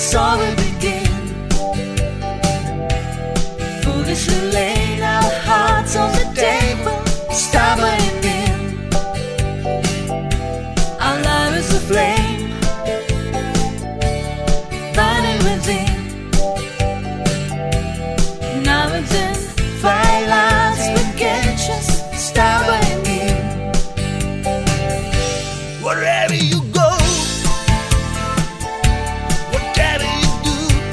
saw it begin. Foolishly laid our hearts on the table, stubborn in. Our love is a flame, burning within. Now and then, firelights will catch us, stubborn in. Wherever you go, whatever you do,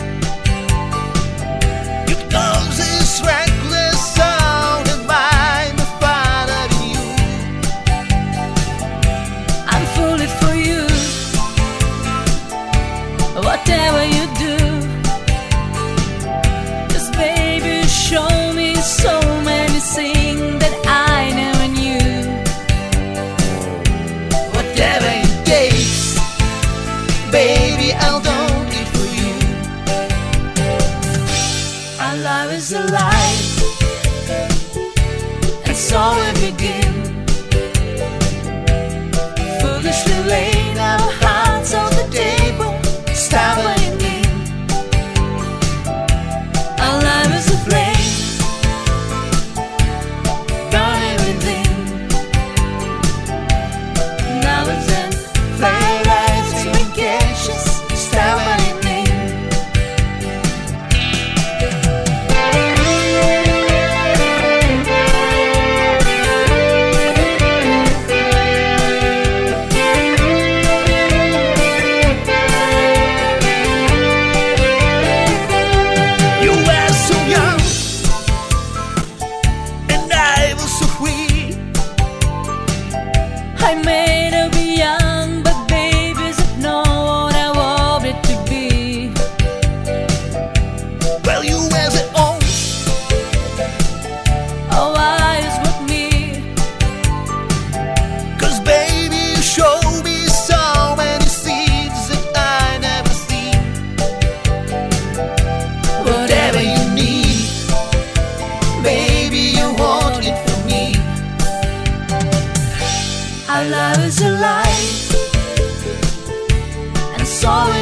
you cause this reckless sound of mine to find out in you. I'm fully for you, whatever you do. Just baby, show me so many things that I never knew. Whatever it takes, baby, I'll do it for you. Our love is alive, and so we begin. Foolishly laid our hearts on the table, stubborn in. Our love is a flame, burning within. Now and then, firelights will catch us, stubborn in. You were so young, and I was so weak. I may not be young, but babies that know what I wanted to be. Well, you were the only, Oh, wise with me, 'cause baby, you showed me so many seeds that I never seen. Whatever you need, baby, you want it from me. our love is alive, and so